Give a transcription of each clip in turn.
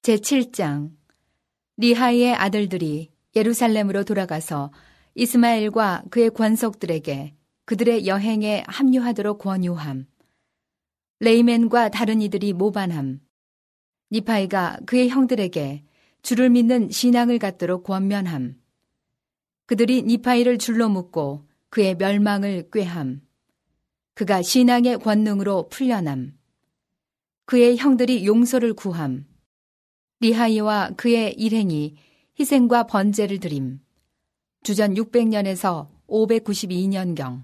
제7장 리하이의 아들들이 예루살렘으로 돌아가서 이스마엘과 그의 권속들에게 그들의 여행에 합류하도록 권유함. 레이멘과 다른 이들이 모반함. 니파이가 그의 형들에게 주를 믿는 신앙을 갖도록 권면함. 그들이 니파이를 줄로 묶고 그의 멸망을 꾀함. 그가 신앙의 권능으로 풀려남. 그의 형들이 용서를 구함. 리하이와 그의 일행이 희생과 번제를 드림. 주전 600년에서 592년경.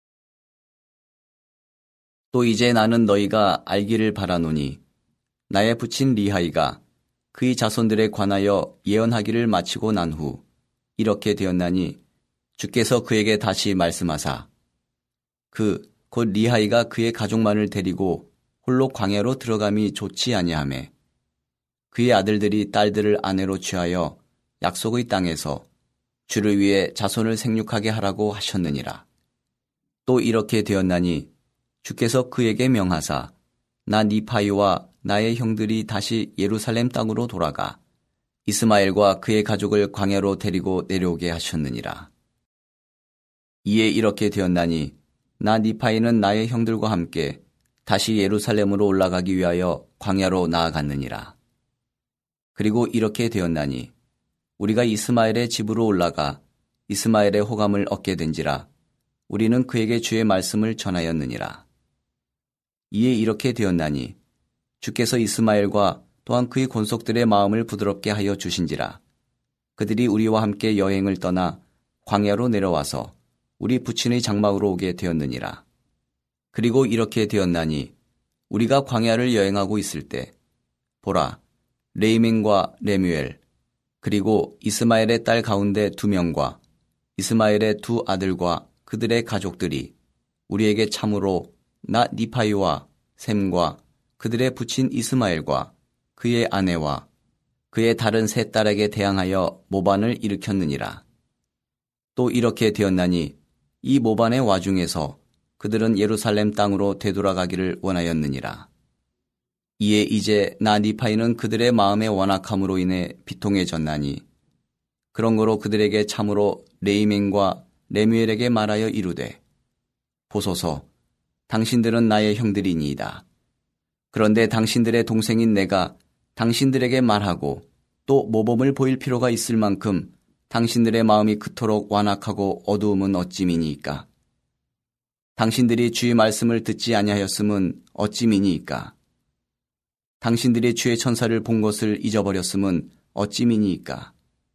또 이제 나는 너희가 알기를 바라노니 나의 부친 리하이가 그의 자손들에 관하여 예언하기를 마치고 난 후 이렇게 되었나니 주께서 그에게 다시 말씀하사 곧 리하이가 그의 가족만을 데리고 홀로 광야로 들어감이 좋지 아니하매 그의 아들들이 딸들을 아내로 취하여 약속의 땅에서 주를 위해 자손을 생육하게 하라고 하셨느니라. 또 이렇게 되었나니 주께서 그에게 명하사 나 니파이와 나의 형들이 다시 예루살렘 땅으로 돌아가 이스마엘과 그의 가족을 광야로 데리고 내려오게 하셨느니라. 이에 이렇게 되었나니 나 니파이는 나의 형들과 함께 다시 예루살렘으로 올라가기 위하여 광야로 나아갔느니라. 그리고 이렇게 되었나니 우리가 이스마엘의 집으로 올라가 이스마엘의 호감을 얻게 된지라 우리는 그에게 주의 말씀을 전하였느니라. 이에 이렇게 되었나니 주께서 이스마엘과 또한 그의 권속들의 마음을 부드럽게 하여 주신지라 그들이 우리와 함께 여행을 떠나 광야로 내려와서 우리 부친의 장막으로 오게 되었느니라. 그리고 이렇게 되었나니 우리가 광야를 여행하고 있을 때 보라 레이멘과 레뮤엘 그리고 이스마엘의 딸 가운데 2명과 이스마엘의 2 아들과 그들의 가족들이 우리에게 참으로 나 니파이와 셈과 그들의 부친 이스마엘과 그의 아내와 그의 다른 3 딸에게 대항하여 모반을 일으켰느니라. 또 이렇게 되었나니 이 모반의 와중에서 그들은 예루살렘 땅으로 되돌아가기를 원하였느니라. 이에 이제 나 니파이는 그들의 마음의 완악함으로 인해 비통해졌나니 그런 거로 그들에게 참으로 레이멘과 레뮤엘에게 말하여 이르되 보소서 당신들은 나의 형들이니이다. 그런데 당신들의 동생인 내가 당신들에게 말하고 또 모범을 보일 필요가 있을 만큼 당신들의 마음이 그토록 완악하고 어두움은 어찌미니이까? 당신들이 주의 말씀을 듣지 아니하였음은 어찌미니이까? 당신들이 주의 천사를 본 것을 잊어버렸음은 어찌미니이까?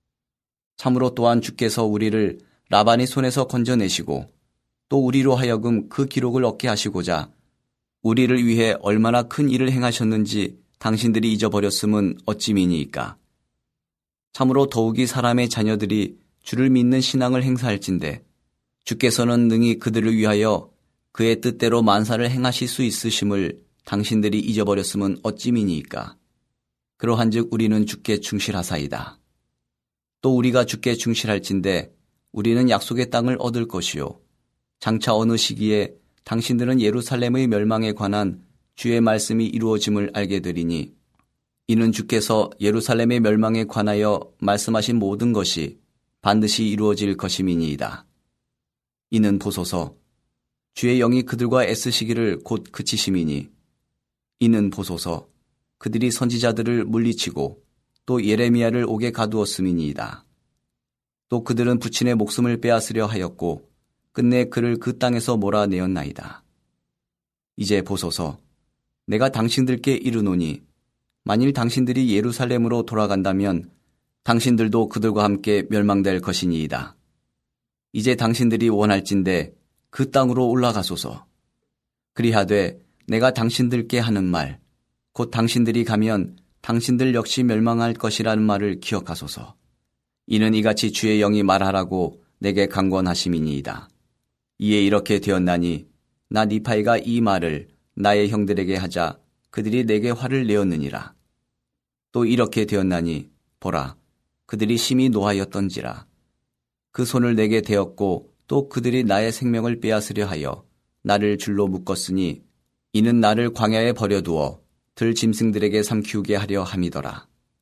참으로 또한 주께서 우리를 라반의 손에서 건져내시고 또 우리로 하여금 그 기록을 얻게 하시고자 우리를 위해 얼마나 큰 일을 행하셨는지 당신들이 잊어버렸음은 어찌미니이까? 참으로 더욱이 사람의 자녀들이 주를 믿는 신앙을 행사할진대 주께서는 능히 그들을 위하여 그의 뜻대로 만사를 행하실 수 있으심을 당신들이 잊어버렸음은 어찌미니이까? 그러한즉 우리는 주께 충실하사이다. 또 우리가 주께 충실할진대 우리는 약속의 땅을 얻을 것이요 장차 어느 시기에 당신들은 예루살렘의 멸망에 관한 주의 말씀이 이루어짐을 알게 되리니 이는 주께서 예루살렘의 멸망에 관하여 말씀하신 모든 것이 반드시 이루어질 것임이니이다. 이는 보소서 주의 영이 그들과 애쓰시기를 곧 그치심이니 이는 보소서 그들이 선지자들을 물리치고 또 예레미야를 옥에 가두었음이니이다. 또 그들은 부친의 목숨을 빼앗으려 하였고 끝내 그를 그 땅에서 몰아내었나이다. 이제 보소서 내가 당신들께 이르노니 만일 당신들이 예루살렘으로 돌아간다면 당신들도 그들과 함께 멸망될 것이니이다. 이제 당신들이 원할진대 그 땅으로 올라가소서. 그리하되 내가 당신들께 하는 말, 곧 당신들이 가면 당신들 역시 멸망할 것이라는 말을 기억하소서. 이는 이같이 주의 영이 말하라고 내게 강권하심이니이다. 이에 이렇게 되었나니 나 니파이가 이 말을 나의 형들에게 하자 그들이 내게 화를 내었느니라. 또 이렇게 되었나니 보라 그들이 심히 노하였던지라. 그 손을 내게 대었고 또 그들이 나의 생명을 빼앗으려 하여 나를 줄로 묶었으니 이는 나를 광야에 버려두어 들 짐승들에게 삼키우게 하려 함이더라.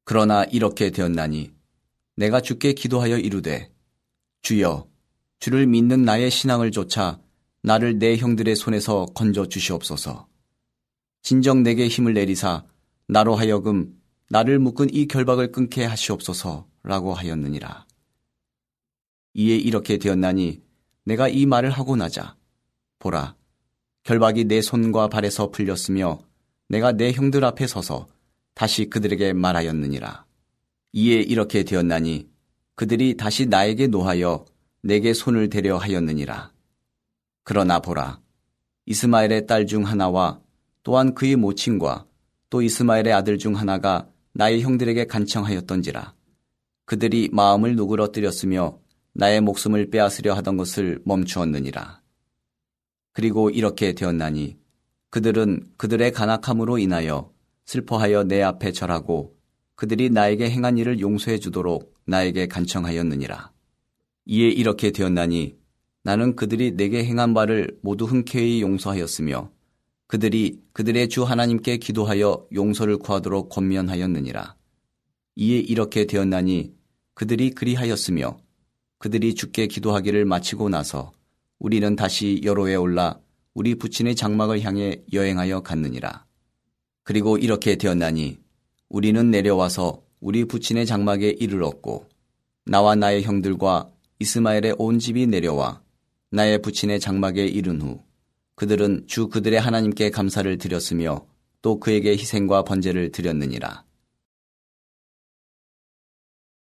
그러나 이렇게 되었나니 내가 주께 기도하여 이르되 주여 주를 믿는 나의 신앙을 좇아 나를 내 형들의 손에서 건져 주시옵소서. 진정 내게 힘을 내리사 나로 하여금 나를 묶은 이 결박을 끊게 하시옵소서라고 하였느니라. 이에 이렇게 되었나니 내가 이 말을 하고 나자 보라 결박이 내 손과 발에서 풀렸으며 내가 내 형들 앞에 서서 다시 그들에게 말하였느니라. 이에 이렇게 되었나니 그들이 다시 나에게 노하여 내게 손을 대려 하였느니라. 그러나 보라 이스마엘의 딸 중 하나와 또한 그의 모친과 또 이스마엘의 아들 중 하나가 나의 형들에게 간청하였던지라. 그들이 마음을 누그러뜨렸으며 나의 목숨을 빼앗으려 하던 것을 멈추었느니라. 그리고 이렇게 되었나니 그들은 그들의 간악함으로 인하여 슬퍼하여 내 앞에 절하고 그들이 나에게 행한 일을 용서해 주도록 나에게 간청하였느니라. 이에 이렇게 되었나니 나는 그들이 내게 행한 바를 모두 흔쾌히 용서하였으며 그들이 그들의 주 하나님께 기도하여 용서를 구하도록 권면하였느니라. 이에 이렇게 되었나니 그들이 그리하였으며 그들이 주께 기도하기를 마치고 나서 우리는 다시 여로에 올라 우리 부친의 장막을 향해 여행하여 갔느니라. 그리고 이렇게 되었나니 우리는 내려와서 우리 부친의 장막에 이르렀고 나와 나의 형들과 이스마엘의 온 집이 내려와 나의 부친의 장막에 이른 후 그들은 주 그들의 하나님께 감사를 드렸으며 또 그에게 희생과 번제를 드렸느니라.